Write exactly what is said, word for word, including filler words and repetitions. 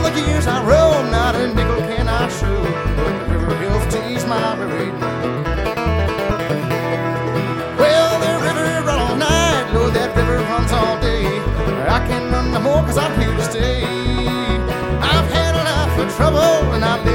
the years I roam, not a nickel can I show, but the river hills tease my weary. Well, the river run all night, Lord, that river runs all day. I can't run no more cause I'm here to stay. I've had enough of trouble and I've